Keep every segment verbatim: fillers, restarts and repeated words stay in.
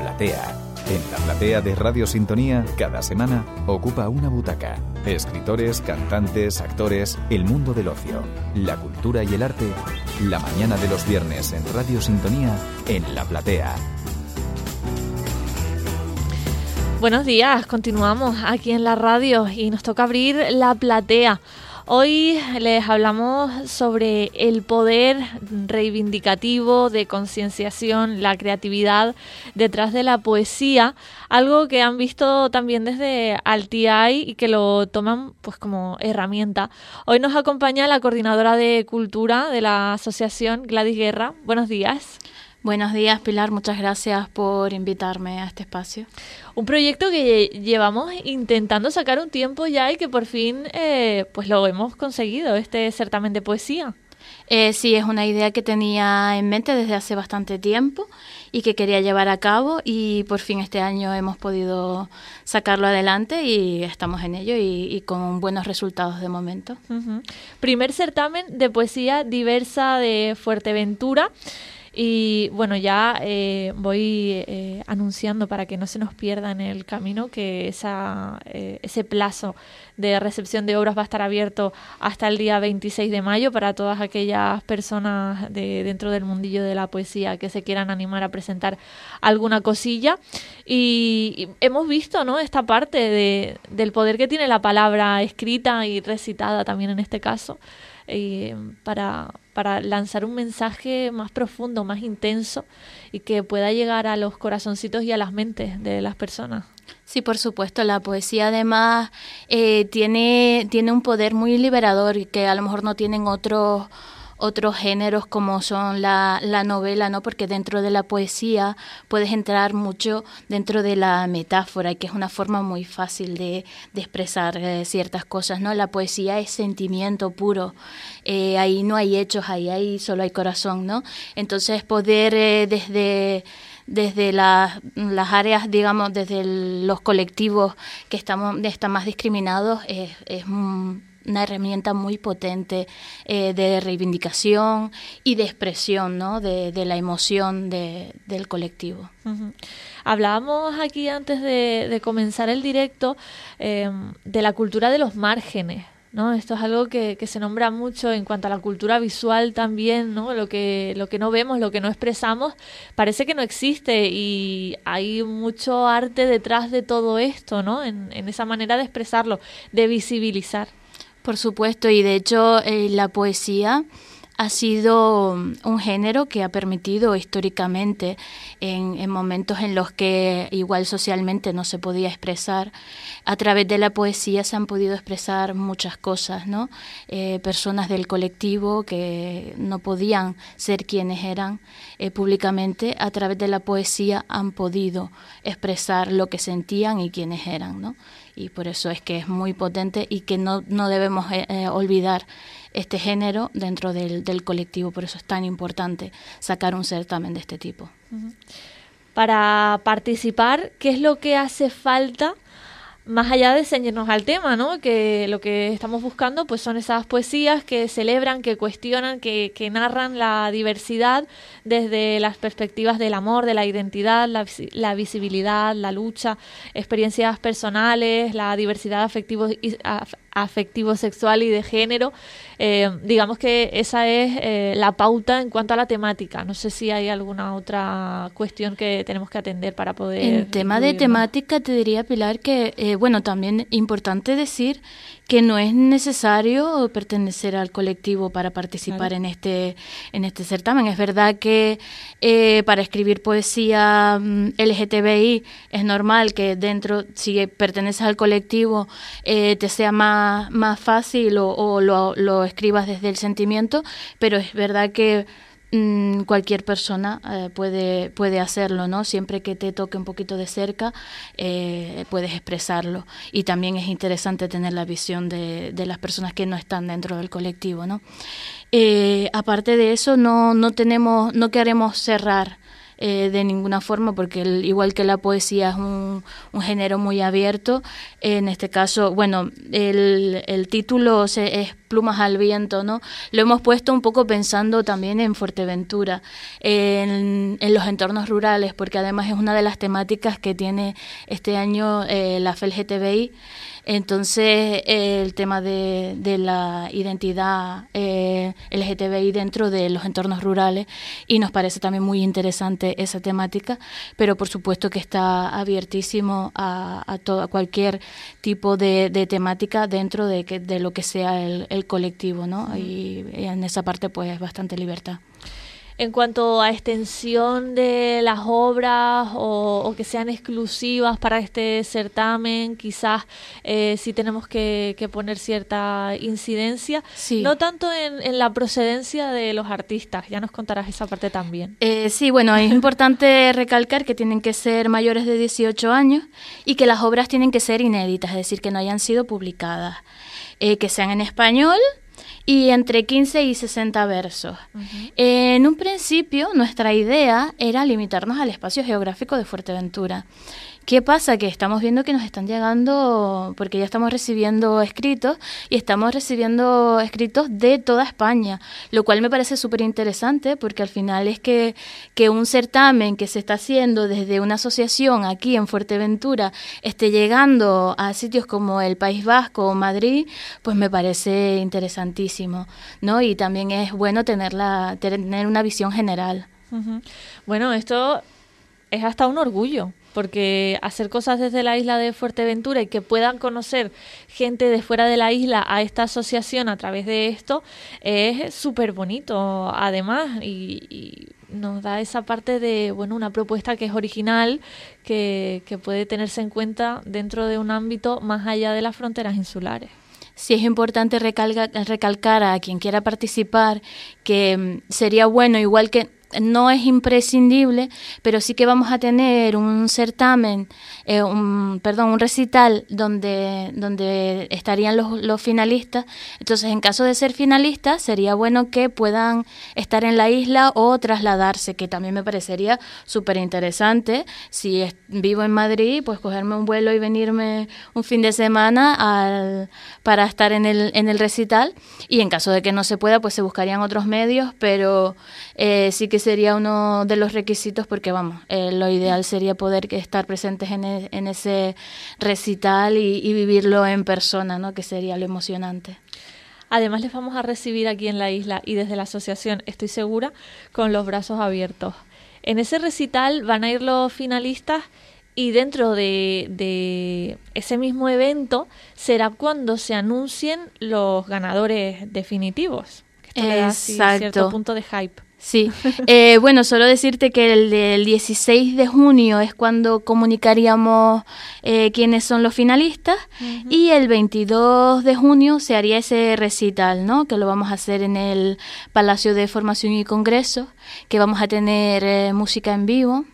Platea. En la platea de Radio Sintonía, cada semana ocupa una butaca. Escritores, cantantes, actores, el mundo del ocio, la cultura y el arte. La mañana de los viernes en Radio Sintonía, en La Platea. Buenos días, continuamos aquí en la radio y nos toca abrir La Platea. Hoy les hablamos sobre el poder reivindicativo de concienciación, la creatividad detrás de la poesía, algo que han visto también desde Altiay y que lo toman pues como herramienta. Hoy nos acompaña la coordinadora de Cultura de la asociación, Gladys Guerra. Buenos días. Buenos días, Pilar. Muchas gracias por invitarme a este espacio. Un proyecto que llevamos intentando sacar un tiempo ya y que por fin eh, pues lo hemos conseguido, este certamen de poesía. Eh, sí, es una idea que tenía en mente desde hace bastante tiempo y que quería llevar a cabo, y por fin este año hemos podido sacarlo adelante y estamos en ello y, y con buenos resultados de momento. Uh-huh. Primer certamen de poesía diversa de Fuerteventura. Y bueno, ya eh, voy eh, anunciando para que no se nos pierda en el camino que esa, eh, ese plazo de recepción de obras va a estar abierto hasta el día veintiséis de mayo para todas aquellas personas de dentro del mundillo de la poesía que se quieran animar a presentar alguna cosilla. Y, y hemos visto, ¿no?, esta parte de, del poder que tiene la palabra escrita y recitada también en este caso. Eh, para, para lanzar un mensaje más profundo, más intenso y que pueda llegar a los corazoncitos y a las mentes de las personas. Sí, por supuesto, la poesía además eh, tiene, tiene un poder muy liberador y que a lo mejor no tienen otros otros géneros como son la, la novela, ¿no? Porque dentro de la poesía puedes entrar mucho dentro de la metáfora, que es una forma muy fácil de, de expresar eh, ciertas cosas, ¿no? La poesía es sentimiento puro, eh, ahí no hay hechos, ahí, ahí solo hay corazón, ¿no? Entonces poder eh, desde... desde las, las áreas, digamos, desde el, los colectivos que estamos están más discriminados, es, es una herramienta muy potente eh, de reivindicación y de expresión, ¿no?, de, de la emoción de, del colectivo. Uh-huh. Hablábamos aquí antes de, de comenzar el directo eh, de la cultura de los márgenes, ¿no? Esto es algo que, que se nombra mucho en cuanto a la cultura visual también, ¿no? Lo que, lo que no vemos, lo que no expresamos, parece que no existe, y hay mucho arte detrás de todo esto, ¿no? En, en esa manera de expresarlo, de visibilizar. Por supuesto, y de hecho eh, la poesía ha sido un género que ha permitido históricamente, en, en momentos en los que igual socialmente no se podía expresar, a través de la poesía se han podido expresar muchas cosas, ¿no? Eh, personas del colectivo que no podían ser quienes eran eh, públicamente, a través de la poesía han podido expresar lo que sentían y quiénes eran, ¿no? Y por eso es que es muy potente y que no, no debemos eh, eh, olvidar este género dentro del, del colectivo. Por eso es tan importante sacar un certamen de este tipo. Uh-huh. Para participar, ¿qué es lo que hace falta? Más allá de ceñirnos al tema, ¿no? Que lo que estamos buscando pues son esas poesías que celebran, que cuestionan, que, que narran la diversidad desde las perspectivas del amor, de la identidad, la, la visibilidad, la lucha, experiencias personales, la diversidad afectivo, afectivo sexual y de género. Eh, digamos que esa es eh, la pauta en cuanto a la temática. No sé si hay alguna otra cuestión que tenemos que atender para poder... En tema de temática te diría, Pilar, que eh, bueno, también importante decir que no es necesario pertenecer al colectivo para participar claro. en este en este certamen. Es verdad que eh, para escribir poesía L G T B I es normal que dentro, si perteneces al colectivo, eh, te sea más, más fácil o, o lo, lo escribas desde el sentimiento, pero es verdad que cualquier persona eh, puede puede hacerlo, ¿no? Siempre que te toque un poquito de cerca eh, puedes expresarlo, y también es interesante tener la visión de, de las personas que no están dentro del colectivo, ¿no? Eh, aparte de eso, no no tenemos no queremos cerrar Eh, de ninguna forma, porque el, igual que la poesía es un, un género muy abierto, en este caso, bueno, el, el título se, es plumas al viento, ¿no? Lo hemos puesto un poco pensando también en Fuerteventura, en, en los entornos rurales, porque además es una de las temáticas que tiene este año eh, la F E L G T B I. Entonces, eh, el tema de, de la identidad eh, L G T B I dentro de los entornos rurales, y nos parece también muy interesante esa temática, pero por supuesto que está abiertísimo a, a, todo, a cualquier tipo de, de temática dentro de, que, de lo que sea el, el colectivo, ¿no? Mm. Y, y en esa parte pues es bastante libertad. En cuanto a extensión de las obras o, o que sean exclusivas para este certamen, quizás eh, sí tenemos que, que poner cierta incidencia, sí. No tanto en, en la procedencia de los artistas, ya nos contarás esa parte también. Eh, sí, bueno, es importante recalcar que tienen que ser mayores de dieciocho años y que las obras tienen que ser inéditas, es decir, que no hayan sido publicadas, eh, que sean en español, y entre quince y sesenta versos. Uh-huh. Eh, en un principio, nuestra idea era limitarnos al espacio geográfico de Fuerteventura. ¿Qué pasa? Que estamos viendo que nos están llegando, porque ya estamos recibiendo escritos, y estamos recibiendo escritos de toda España, lo cual me parece súper interesante, porque al final es que, que un certamen que se está haciendo desde una asociación aquí en Fuerteventura esté llegando a sitios como el País Vasco o Madrid, pues me parece interesantísimo, ¿no? Y también es bueno tenerla, tener una visión general. Uh-huh. Bueno, esto es hasta un orgullo, porque hacer cosas desde la isla de Fuerteventura y que puedan conocer gente de fuera de la isla a esta asociación a través de esto es súper bonito, además, y, y nos da esa parte de, bueno, una propuesta que es original, que, que puede tenerse en cuenta dentro de un ámbito más allá de las fronteras insulares. Sí, es importante recalca, recalcar a quien quiera participar que sería bueno, igual que no es imprescindible, pero sí que vamos a tener un certamen, eh, un, perdón, un recital donde, donde estarían los, los finalistas. Entonces, en caso de ser finalistas, sería bueno que puedan estar en la isla o trasladarse, que también me parecería súper interesante. Si es, vivo en Madrid, pues cogerme un vuelo y venirme un fin de semana al, para estar en el, en el recital. Y en caso de que no se pueda, pues se buscarían otros medios, pero eh, sí que sería uno de los requisitos, porque vamos, eh, lo ideal sería poder estar presentes en, e, en ese recital y, y vivirlo en persona, ¿no? Que sería lo emocionante. Además, les vamos a recibir aquí en la isla y desde la asociación, estoy segura, con los brazos abiertos. En ese recital van a ir los finalistas, y dentro de, de ese mismo evento será cuando se anuncien los ganadores definitivos. Esto le da así cierto punto de hype. Sí, eh, bueno, solo decirte que el del dieciséis de junio es cuando comunicaríamos eh, quiénes son los finalistas, uh-huh. Y el veintidós de junio se haría ese recital, ¿no? Que lo vamos a hacer en el Palacio de Formación y Congresos, que vamos a tener eh, música en vivo.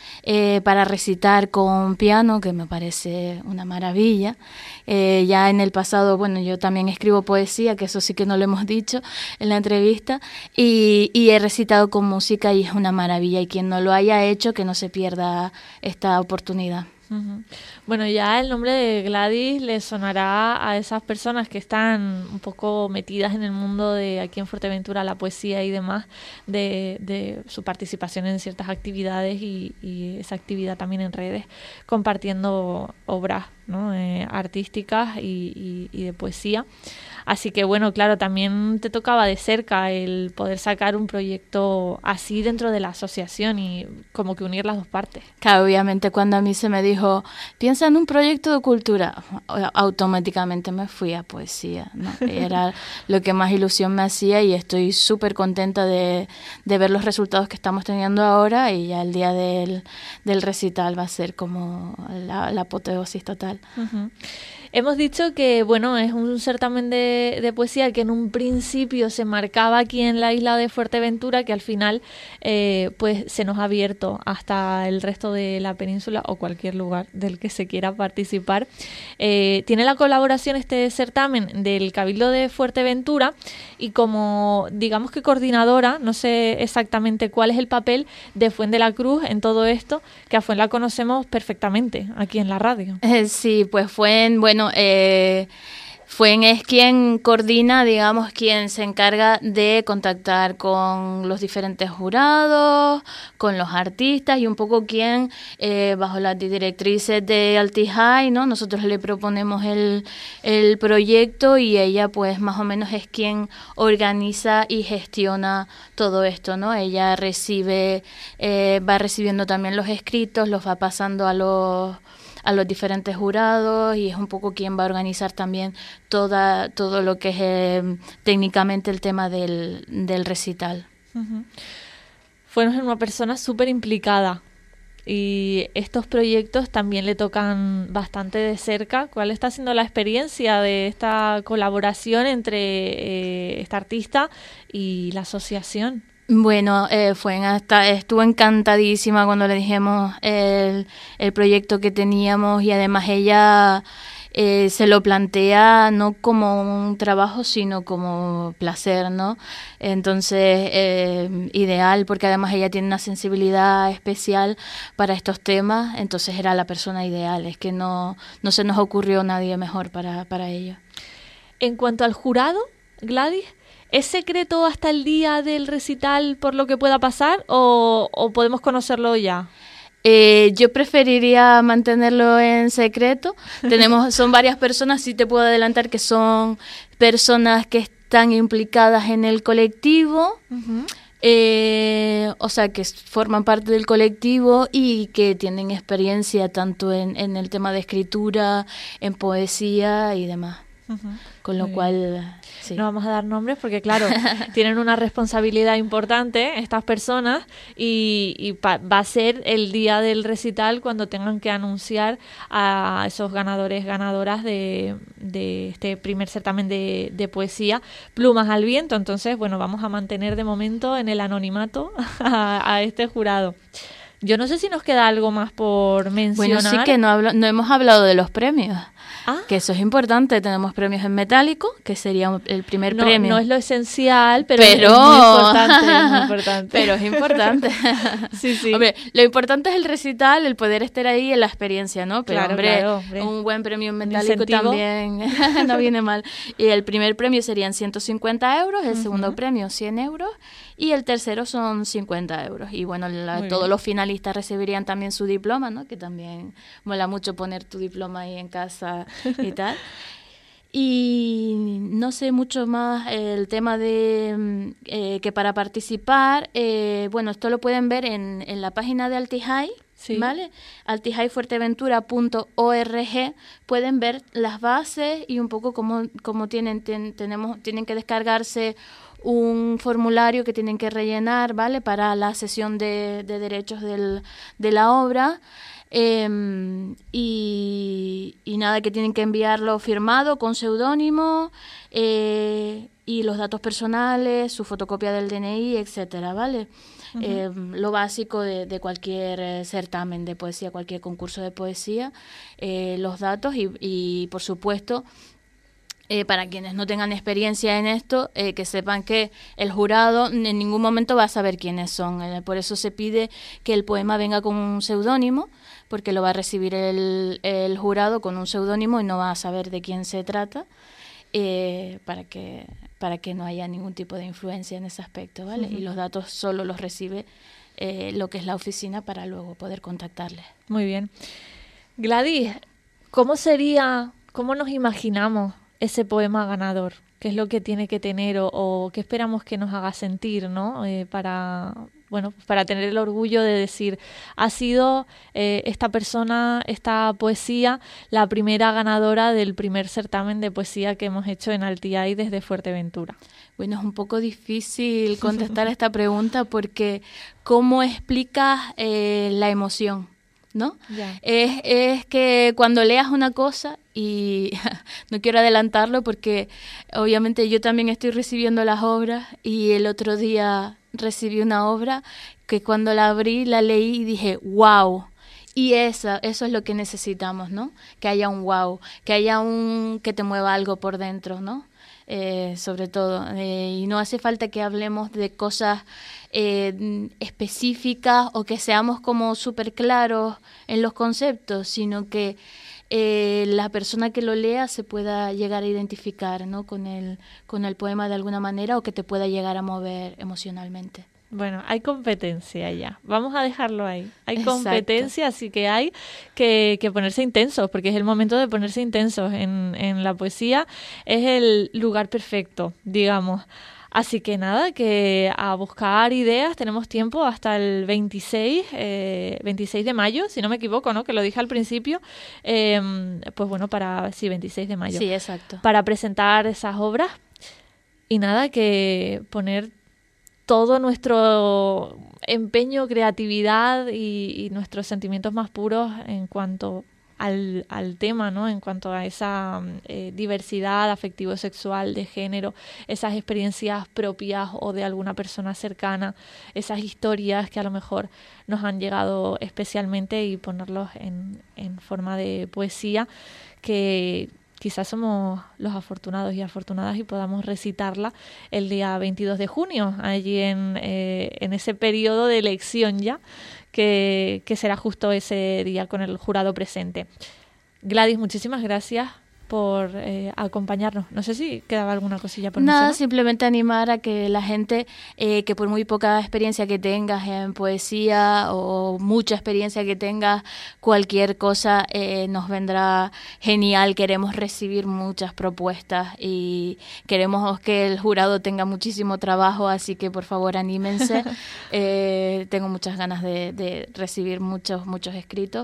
Eh, para recitar con piano, que me parece una maravilla. Eh, ya en el pasado, bueno, yo también escribo poesía, que eso sí que no lo hemos dicho en la entrevista, y, y he recitado con música y es una maravilla, y quien no lo haya hecho, que no se pierda esta oportunidad. Uh-huh. Bueno, ya el nombre de Gladys le sonará a esas personas que están un poco metidas en el mundo de aquí en Fuerteventura, la poesía y demás, de, de su participación en ciertas actividades y, y esa actividad también en redes, compartiendo obras, ¿no? eh, artísticas y, y, y de poesía. Así que bueno, claro, también te tocaba de cerca el poder sacar un proyecto así dentro de la asociación y como que unir las dos partes. Claro, obviamente cuando a mí se me dijo, piensa en un proyecto de cultura, automáticamente me fui a poesía, ¿no? Era lo que más ilusión me hacía, y estoy súper contenta de, de ver los resultados que estamos teniendo ahora, y ya el día del, del recital va a ser como la, la apoteosis total. Uh-huh. Hemos dicho que, bueno, es un certamen de, de poesía que en un principio se marcaba aquí en la isla de Fuerteventura, que al final eh, pues se nos ha abierto hasta el resto de la península o cualquier lugar del que se quiera participar. Eh, tiene la colaboración este certamen del Cabildo de Fuerteventura, y como, digamos que coordinadora, no sé exactamente cuál es el papel de Fuendelacruz en todo esto, que a Fuen la conocemos perfectamente aquí en la radio. Eh, sí, pues Fuen, bueno, Eh, Fuen es quien coordina, digamos, quien se encarga de contactar con los diferentes jurados, con los artistas y un poco quien, eh, bajo las directrices de Altihai, ¿no? Nosotros le proponemos el, el proyecto y ella pues más o menos es quien organiza y gestiona todo esto, ¿no? Ella recibe, eh, va recibiendo también los escritos, los va pasando a los a los diferentes jurados y es un poco quien va a organizar también toda todo lo que es eh, técnicamente el tema del, del recital. Uh-huh. Fue una persona súper implicada y estos proyectos también le tocan bastante de cerca. ¿Cuál está siendo la experiencia de esta colaboración entre eh, esta artista y la asociación? Bueno, eh, fue hasta estuvo encantadísima cuando le dijimos el, el proyecto que teníamos y además ella eh, se lo plantea no como un trabajo sino como placer, ¿no? Entonces, eh, ideal porque además ella tiene una sensibilidad especial para estos temas, entonces era la persona ideal, es que no, no se nos ocurrió nadie mejor para, para ello. En cuanto al jurado, Gladys, ¿es secreto hasta el día del recital por lo que pueda pasar o, o podemos conocerlo ya? Eh, yo preferiría mantenerlo en secreto. Tenemos, son varias personas, sí te puedo adelantar que son personas que están implicadas en el colectivo, uh-huh. eh, o sea, que forman parte del colectivo y que tienen experiencia tanto en, en el tema de escritura, en poesía y demás. Uh-huh. Con lo Muy cual, bien. Sí. No vamos a dar nombres porque, claro, tienen una responsabilidad importante estas personas y, y pa- va a ser el día del recital cuando tengan que anunciar a esos ganadores, ganadoras de, de este primer certamen de, de poesía, Plumas al Viento. Entonces, bueno, vamos a mantener de momento en el anonimato a, a este jurado. Yo no sé si nos queda algo más por mencionar. Bueno, sí que no, hablo, no hemos hablado de los premios. Ah. Que eso es importante. Tenemos premios en metálico, que sería el primer no, premio. No es lo esencial, pero, pero... es muy importante. Es muy importante. Pero es importante. Sí, sí. Hombre, lo importante es el recital, el poder estar ahí en la experiencia, ¿no? Pero, claro, hombre, claro, hombre, un buen premio en metálico también no viene mal. Y el primer premio serían ciento cincuenta euros, el uh-huh. segundo premio cien euros y el tercero son cincuenta euros. Y bueno, la, todos bien. Los finalistas recibirían también su diploma, ¿no? Que también mola mucho poner tu diploma ahí en casa y tal. Y no sé mucho más el tema de eh, que para participar, eh, bueno, esto lo pueden ver en, en la página de Altihai, sí. ¿Vale? altihai fuerteventura punto org, pueden ver las bases y un poco cómo, cómo tienen, ten, tenemos, tienen que descargarse un formulario que tienen que rellenar, ¿vale? Para la cesión de, de derechos del, de la obra. Eh, y, y nada, que tienen que enviarlo firmado con seudónimo eh, y los datos personales, su fotocopia del D N I, etcétera, ¿vale? Uh-huh. Eh, lo básico de, de cualquier eh, certamen de poesía, cualquier concurso de poesía, eh, los datos y, y por supuesto Eh, para quienes no tengan experiencia en esto, eh, que sepan que el jurado en ningún momento va a saber quiénes son. Eh, por eso se pide que el poema venga con un seudónimo, porque lo va a recibir el, el jurado con un seudónimo y no va a saber de quién se trata, eh, para que para que no haya ningún tipo de influencia en ese aspecto, ¿vale? Uh-huh. Y los datos solo los recibe eh, lo que es la oficina para luego poder contactarles. Muy bien. Gladys, ¿cómo sería, cómo nos imaginamos ese poema ganador? ¿Qué es lo que tiene que tener o, o qué esperamos que nos haga sentir, ¿no? Eh, para, bueno, para tener el orgullo de decir, ha sido eh, esta persona, esta poesía, la primera ganadora del primer certamen de poesía que hemos hecho en Altihai desde Fuerteventura. Bueno, es un poco difícil contestar esta pregunta porque ¿cómo explicas eh, la emoción? ¿No? Yeah. Es, es que cuando leas una cosa, y no quiero adelantarlo porque obviamente yo también estoy recibiendo las obras y el otro día recibí una obra que cuando la abrí, la leí y dije, wow. Y esa, eso es lo que necesitamos, ¿no? Que haya un wow, que haya un que te mueva algo por dentro, ¿no? Eh, sobre todo, eh, y no hace falta que hablemos de cosas eh, específicas o que seamos como súper claros en los conceptos, sino que eh, la persona que lo lea se pueda llegar a identificar, ¿no? con el, con el poema de alguna manera, o que te pueda llegar a mover emocionalmente. Bueno, hay competencia ya. Vamos a dejarlo ahí. Hay Exacto. competencia, así que hay que, que ponerse intensos, porque es el momento de ponerse intensos. En, en la poesía es el lugar perfecto, digamos. Así que nada, que a buscar ideas. Tenemos tiempo hasta el veintiséis, eh, veintiséis de mayo, si no me equivoco, ¿no? Que lo dije al principio. Eh, pues bueno, para sí, veintiséis de mayo. Sí, exacto. Para presentar esas obras. Y nada, que poner todo nuestro empeño, creatividad y, y nuestros sentimientos más puros en cuanto al, al tema, ¿no? En cuanto a esa eh, diversidad afectivo-sexual, de género, esas experiencias propias o de alguna persona cercana, esas historias que a lo mejor nos han llegado especialmente, y ponerlos en, en forma de poesía, que quizás somos los afortunados y afortunadas y podamos recitarla el día veintidós de junio, allí en, eh, en ese periodo de elección ya, que, que será justo ese día con el jurado presente. Gladys, muchísimas gracias por eh, acompañarnos. No sé si quedaba alguna cosilla por Nada, mencionar. simplemente animar a que la gente, eh, que por muy poca experiencia que tengas en poesía o mucha experiencia que tengas, cualquier cosa eh, nos vendrá genial. Queremos recibir muchas propuestas y queremos que el jurado tenga muchísimo trabajo, así que por favor anímense. eh, tengo muchas ganas de, de recibir muchos, muchos escritos,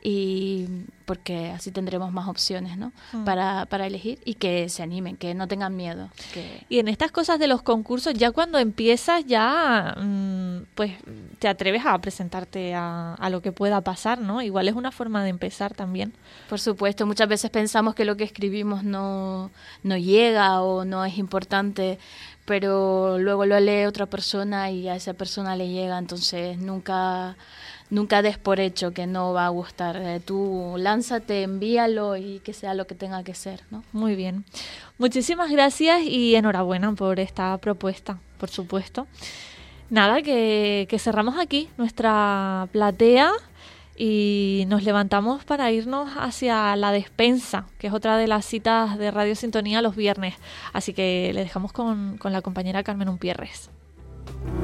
y porque así tendremos más opciones, ¿no? Mm. para, para elegir, y que se animen, que no tengan miedo. Que... Y en estas cosas de los concursos, ya cuando empiezas, ya mmm, pues te atreves a presentarte a, a lo que pueda pasar, ¿no? Igual es una forma de empezar también. Por supuesto, muchas veces pensamos que lo que escribimos no, no llega o no es importante, pero luego lo lee otra persona y a esa persona le llega, entonces nunca... Nunca des por hecho que no va a gustar. Eh, tú lánzate, envíalo y que sea lo que tenga que ser, ¿no? Muy bien. Muchísimas gracias y enhorabuena por esta propuesta, por supuesto. Nada, que, que cerramos aquí nuestra platea y nos levantamos para irnos hacia la despensa, que es otra de las citas de Radio Sintonía los viernes. Así que le dejamos con, con la compañera Carmen Umpierres.